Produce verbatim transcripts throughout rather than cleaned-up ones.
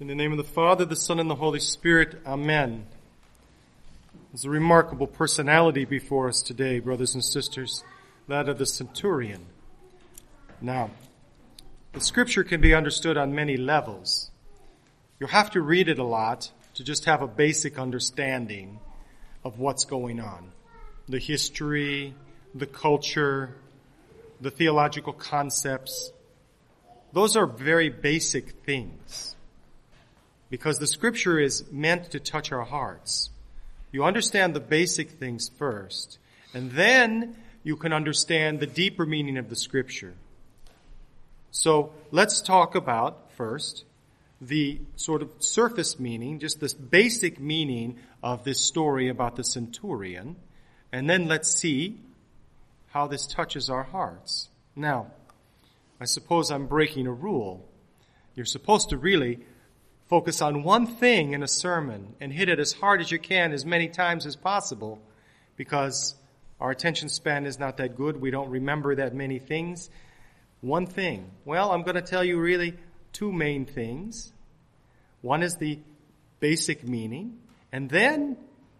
In the name of the Father, the Son, and the Holy Spirit, Amen. There's a remarkable personality before us today, brothers and sisters, that of the centurion. Now, the Scripture can be understood on many levels. You'll have to read it a lot to just have a basic understanding of what's going on. The history, the culture, the theological concepts. Those are very basic things. Because the Scripture is meant to touch our hearts. You understand the basic things first, and then you can understand the deeper meaning of the Scripture. So let's talk about, first, the sort of surface meaning, just this basic meaning of this story about the centurion, and then let's see how this touches our hearts. Now, I suppose I'm breaking a rule. You're supposed to really focus on one thing in a sermon and hit it as hard as you can as many times as possible, because our attention span is not that good. We don't remember that many things. One thing. Well, I'm going to tell you really two main things. One is the basic meaning, and then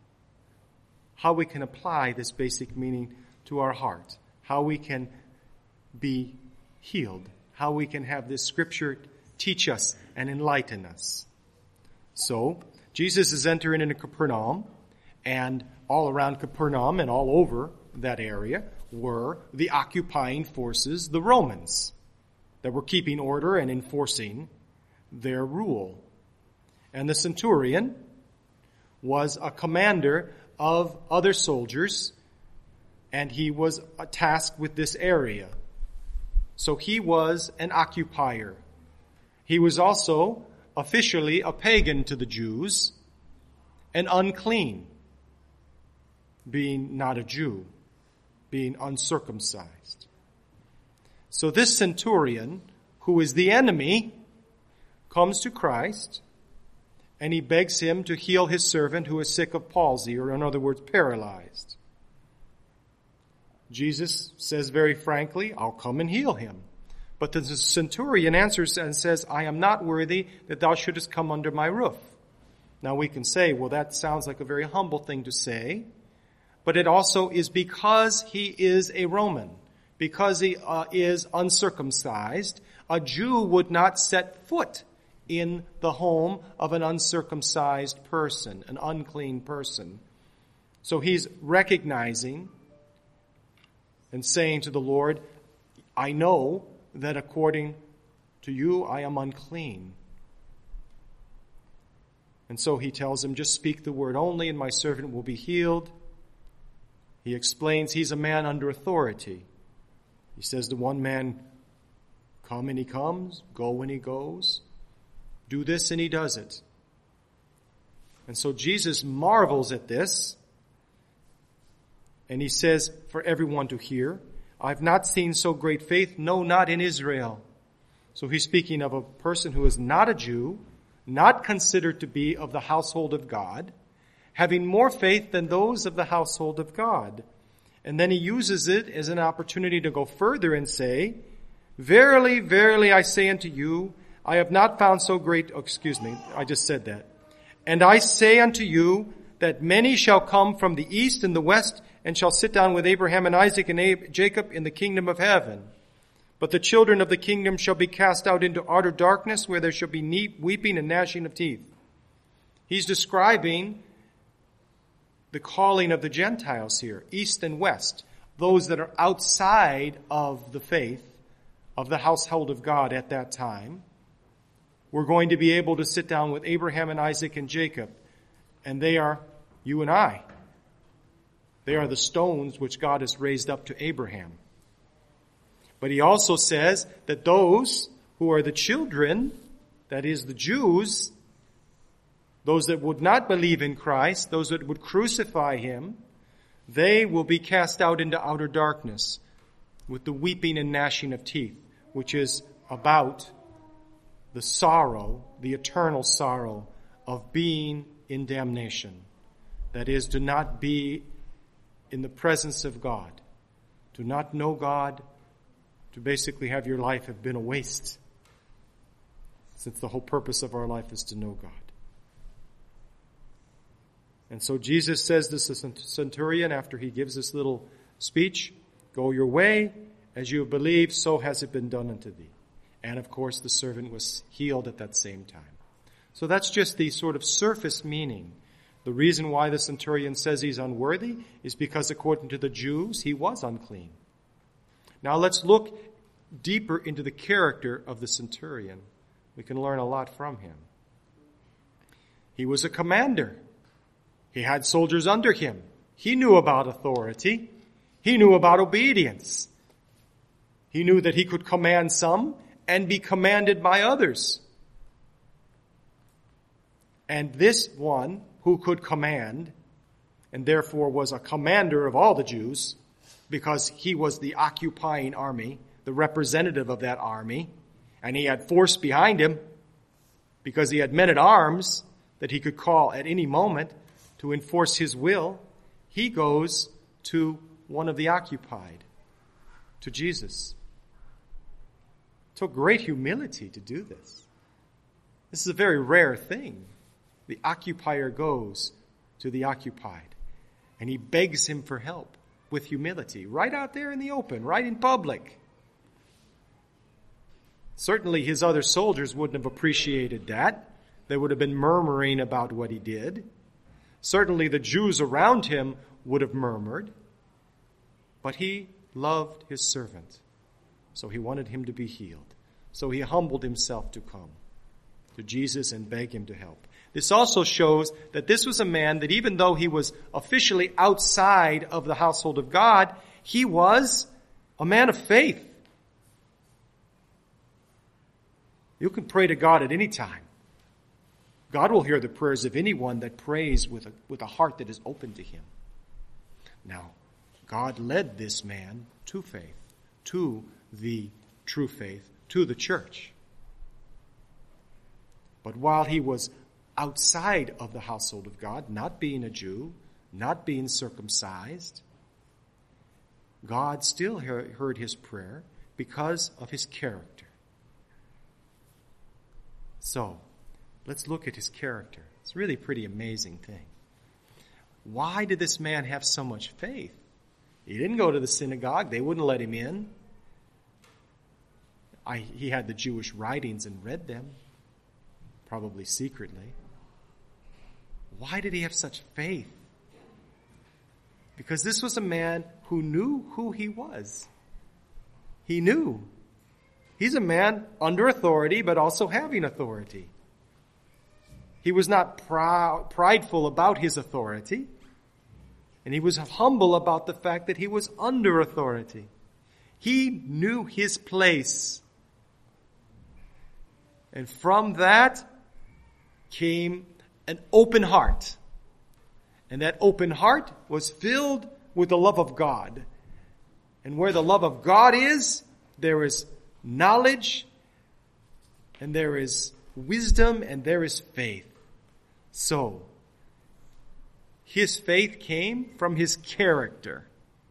how we can apply this basic meaning to our heart, how we can be healed, how we can have this Scripture teach us and enlighten us. So, Jesus is entering into Capernaum, and all around Capernaum and all over that area were the occupying forces, the Romans, that were keeping order and enforcing their rule. And the centurion was a commander of other soldiers, and he was tasked with this area. So he was an occupier. He was also officially a pagan to the Jews and unclean, being not a Jew, being uncircumcised. So this centurion, who is the enemy, comes to Christ and he begs him to heal his servant who is sick of palsy, or in other words, paralyzed. Jesus says very frankly, I'll come and heal him. But the centurion answers and says, I am not worthy that thou shouldest come under my roof. Now we can say, well, that sounds like a very humble thing to say. But it also is because he is a Roman, because he uh, is uncircumcised. A Jew would not set foot in the home of an uncircumcised person, an unclean person. So he's recognizing and saying to the Lord, I know that according to you, I am unclean. And so he tells him, just speak the word only and my servant will be healed. He explains he's a man under authority. He says to one man, come and he comes, go and he goes, do this and he does it. And so Jesus marvels at this, and he says for everyone to hear, I've not seen so great faith, no, not in Israel. So he's speaking of a person who is not a Jew, not considered to be of the household of God, having more faith than those of the household of God. And then he uses it as an opportunity to go further and say, verily, verily, I say unto you, I have not found so great, oh, excuse me, I just said that. And I say unto you that many shall come from the east and the west and shall sit down with Abraham and Isaac and Ab- Jacob in the kingdom of heaven. But the children of the kingdom shall be cast out into utter darkness, where there shall be ne- weeping and gnashing of teeth. He's describing the calling of the Gentiles here, east and west, those that are outside of the faith of the household of God at that time. We're going to be able to sit down with Abraham and Isaac and Jacob, and they are you and I. They are the stones which God has raised up to Abraham. But he also says that those who are the children, that is the Jews, those that would not believe in Christ, those that would crucify him, they will be cast out into outer darkness with the weeping and gnashing of teeth, which is about the sorrow, the eternal sorrow of being in damnation. That is, to not be in the presence of God, to not know God, to basically have your life have been a waste. since the whole purpose of our life is to know God. And so Jesus says this to the centurion after he gives this little speech, "Go your way, as you have believed, so has it been done unto thee." And of course the servant was healed at that same time. So that's just the sort of surface meaning. The reason why the centurion says he's unworthy is because according to the Jews, he was unclean. Now let's look deeper into the character of the centurion. We can learn a lot from him. He was a commander. He had soldiers under him. He knew about authority. He knew about obedience. He knew that he could command some and be commanded by others. And this one who could command, and therefore was a commander of all the Jews, because he was the occupying army, the representative of that army, and he had force behind him, because he had men at arms that he could call at any moment to enforce his will, he goes to one of the occupied, to Jesus. It took great humility to do this. This is a very rare thing. The occupier goes to the occupied, and he begs him for help with humility, right out there in the open, right in public. Certainly his other soldiers wouldn't have appreciated that. They would have been murmuring about what he did. Certainly the Jews around him would have murmured. But he loved his servant, so he wanted him to be healed. So he humbled himself to come to Jesus and beg him to help. This also shows that this was a man that even though he was officially outside of the household of God, he was a man of faith. You can pray to God at any time. God will hear the prayers of anyone that prays with a, with a heart that is open to him. Now, God led this man to faith, to the true faith, to the church. But while he was outside of the household of God, not being a Jew, not being circumcised, God still heard his prayer because of his character. So, let's look at his character. It's really a pretty amazing thing. Why did this man have so much faith? He didn't go to the synagogue. They wouldn't let him in. I, he had the Jewish writings and read them, probably secretly. Why did he have such faith? Because this was a man who knew who he was. He knew. He's a man under authority, but also having authority. He was not proud, prideful about his authority, and he was humble about the fact that he was under authority. He knew his place. And from that came an open heart. And that open heart was filled with the love of God. And where the love of God is, there is knowledge, and there is wisdom, and there is faith. So, his faith came from his character.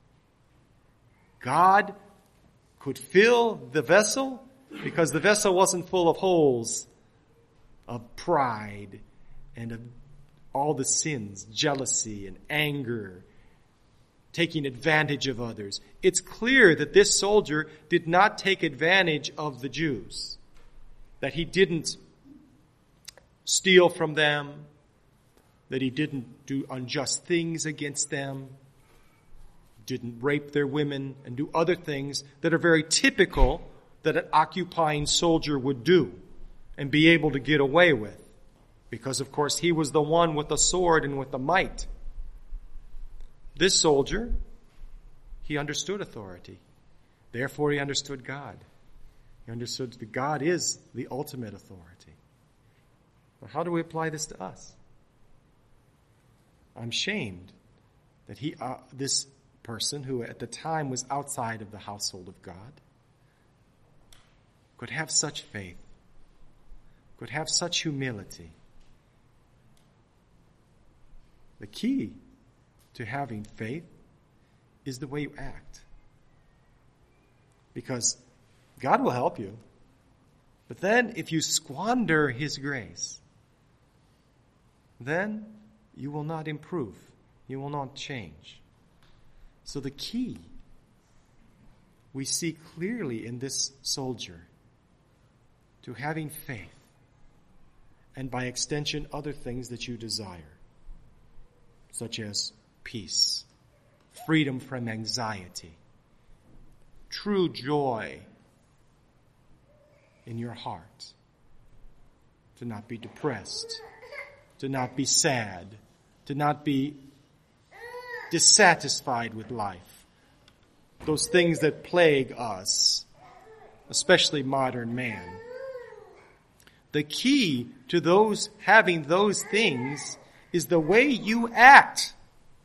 God could fill the vessel because the vessel wasn't full of holes of pride and of all the sins, jealousy and anger, taking advantage of others. It's clear that this soldier did not take advantage of the Jews, that he didn't steal from them, that he didn't do unjust things against them, didn't rape their women and do other things that are very typical that an occupying soldier would do and be able to get away with. Because, of course, he was the one with the sword and with the might. This soldier, he understood authority. Therefore, he understood God. He understood that God is the ultimate authority. Well, how do we apply this to us? I'm shamed that he, uh, this person who at the time was outside of the household of God could have such faith, could have such humility. The key to having faith is the way you act. Because God will help you. But then if you squander his grace, then you will not improve. You will not change. So the key we see clearly in this soldier to having faith, and by extension other things that you desire, such as peace, freedom from anxiety, true joy in your heart, to not be depressed, to not be sad, to not be dissatisfied with life. Those things that plague us, especially modern man. The key to those having those things is the way you act.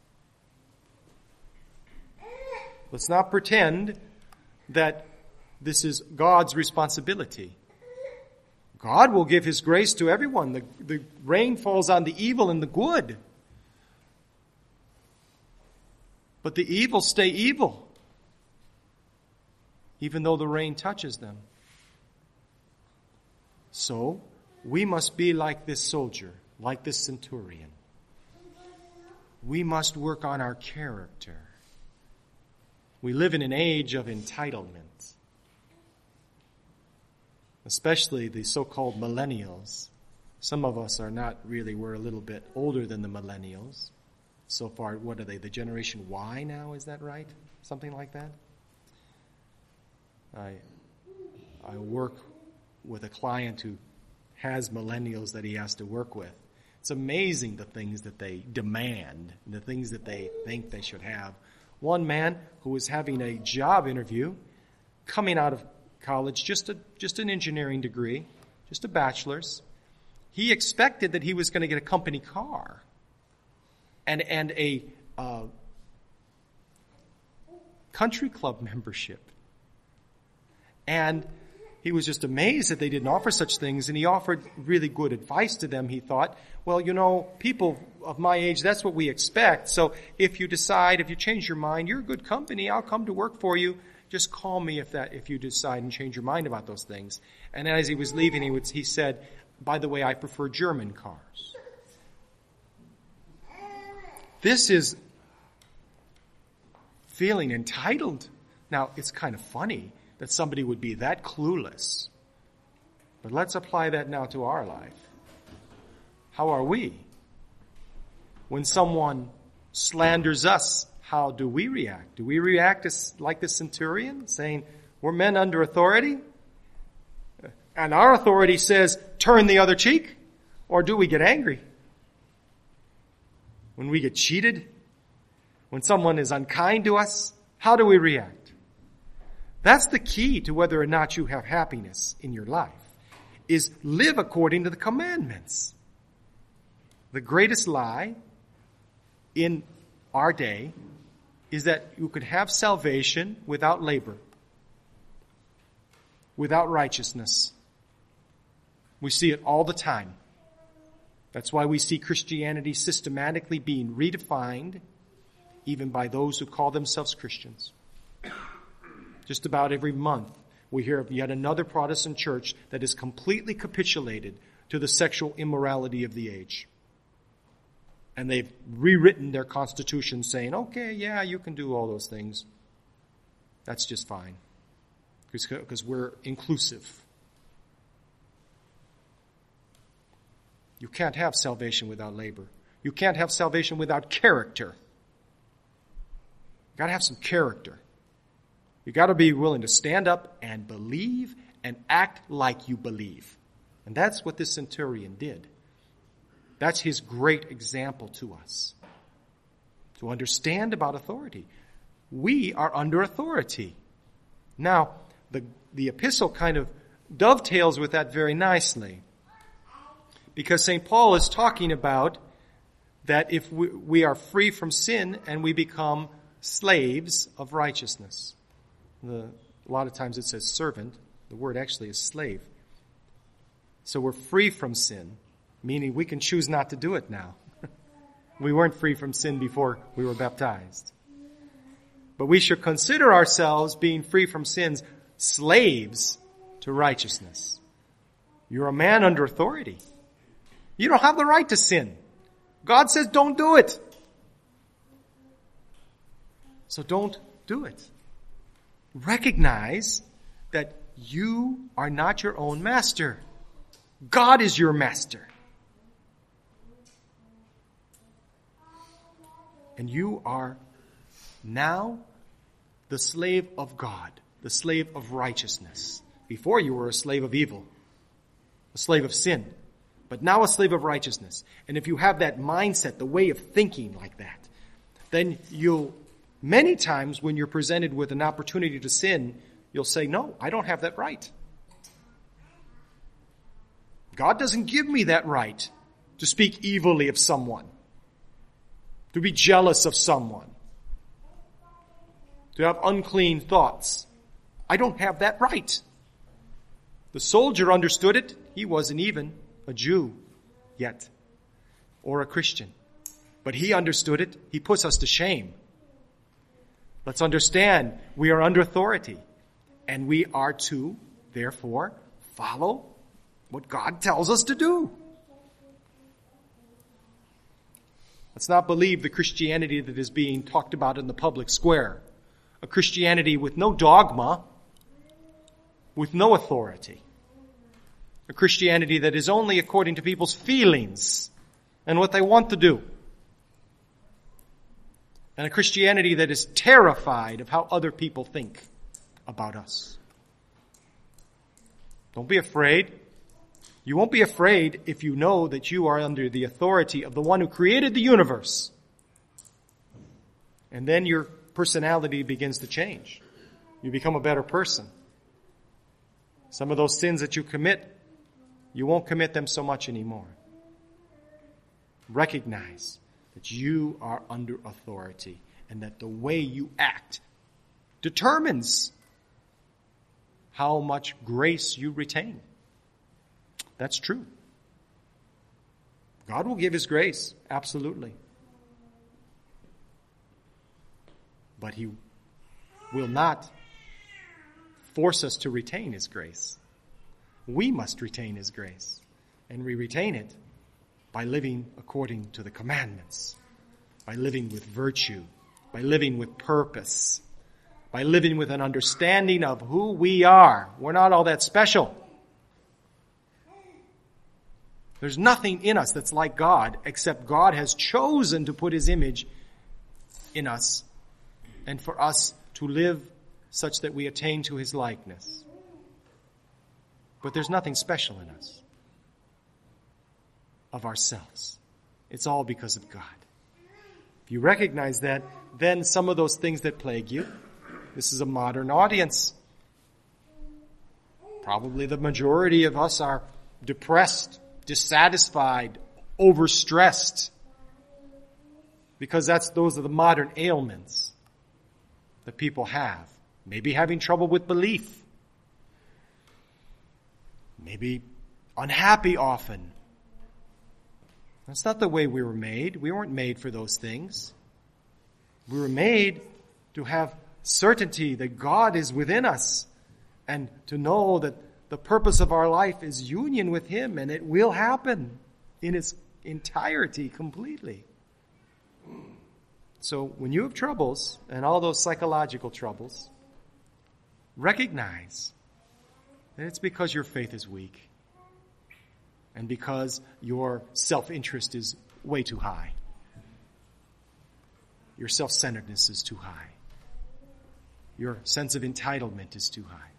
Let's not pretend that this is God's responsibility. God will give his grace to everyone. The, the rain falls on the evil and the good. But the evil stay evil, even though the rain touches them. So, we must be like this soldier, like this centurion. We must work on our character. We live in an age of entitlement, especially the so-called millennials. Some of us are not really, we're a little bit older than the millennials. So far, what are they, the generation Y now, is that right? Something like that? I I work with a client who has millennials that he has to work with. It's amazing the things that they demand, the things that they think they should have. One man who was having a job interview, coming out of college, just a just an engineering degree, just a bachelor's, he expected that he was going to get a company car and and a uh, country club membership. And he was just amazed that they didn't offer such things, and he offered really good advice to them. He thought, well, you know, people of my age, that's what we expect. So if you decide, if you change your mind, you're a good company, I'll come to work for you. Just call me if that, if you decide and change your mind about those things. And as he was leaving, he, would, he said, by the way, I prefer German cars. This is feeling entitled. Now, it's kind of funny that somebody would be that clueless. But let's apply that now to our life. How are we? When someone slanders us, how do we react? Do we react as, like the centurion, saying, we're men under authority? And our authority says, turn the other cheek? Or do we get angry? When we get cheated? When someone is unkind to us? How do we react? That's the key to whether or not you have happiness in your life, is live according to the commandments. The greatest lie in our day is that you could have salvation without labor, without righteousness. We see it all the time. That's why we see Christianity systematically being redefined, even by those who call themselves Christians. Just about every month, we hear of yet another Protestant church that is completely capitulated to the sexual immorality of the age. And they've rewritten their constitution saying, okay, yeah, you can do all those things. That's just fine. Because we're inclusive. You can't have salvation without labor. You can't have salvation without character. You've got to have some character. You've got to be willing to stand up and believe and act like you believe. And that's what this centurion did. That's his great example to us. To understand about authority. We are under authority. Now, the, the epistle kind of dovetails with that very nicely. Because Saint Paul is talking about that if we, we are free from sin and we become slaves of righteousness. The, a lot of times it says servant. The word actually is slave. So we're free from sin, meaning we can choose not to do it now. We weren't free from sin before we were baptized. But we should consider ourselves being free from sins, slaves to righteousness. You're a man under authority. You don't have the right to sin. God says don't do it. So don't do it. Recognize that you are not your own master. God is your master. And you are now the slave of God, the slave of righteousness. Before you were a slave of evil, a slave of sin, but now a slave of righteousness. And if you have that mindset, the way of thinking like that, then you'll, many times when you're presented with an opportunity to sin, you'll say, no, I don't have that right. God doesn't give me that right to speak evilly of someone, to be jealous of someone, to have unclean thoughts. I don't have that right. The soldier understood it. He wasn't even a Jew yet, or a Christian. But he understood it. He puts us to shame. Let's understand we are under authority, and we are to, therefore, follow what God tells us to do. Let's not believe the Christianity that is being talked about in the public square. A Christianity with no dogma, with no authority. A Christianity that is only according to people's feelings and what they want to do. And a Christianity that is terrified of how other people think about us. Don't be afraid. You won't be afraid if you know that you are under the authority of the one who created the universe. And then your personality begins to change. You become a better person. Some of those sins that you commit, you won't commit them so much anymore. Recognize that you are under authority and that the way you act determines how much grace you retain. That's true. God will give His grace, absolutely. But He will not force us to retain His grace. We must retain His grace. And we retain it by living according to the commandments, by living with virtue, by living with purpose, by living with an understanding of who we are. We're not all that special. There's nothing in us that's like God, except God has chosen to put His image in us and for us to live such that we attain to His likeness. But there's nothing special in us of ourselves. It's all because of God. If you recognize that, then some of those things that plague you, this is a modern audience. Probably the majority of us are depressed, dissatisfied, overstressed, because that's those are the modern ailments that people have. Maybe having trouble with belief. Maybe unhappy often. That's not the way we were made. We weren't made for those things. We were made to have certainty that God is within us and to know that the purpose of our life is union with Him, and it will happen in its entirety completely. So when you have troubles, and all those psychological troubles, recognize that it's because your faith is weak and because your self-interest is way too high. Your self-centeredness is too high. Your sense of entitlement is too high.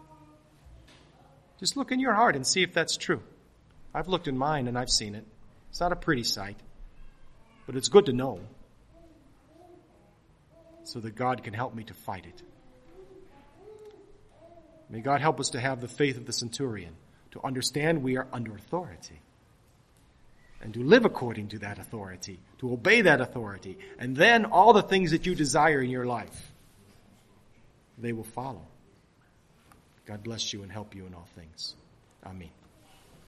Just look in your heart and see if that's true. I've looked in mine and I've seen it. It's not a pretty sight, but it's good to know so that God can help me to fight it. May God help us to have the faith of the centurion, to understand we are under authority, and to live according to that authority, to obey that authority, and then all the things that you desire in your life, they will follow. God bless you and help you in all things. Amen.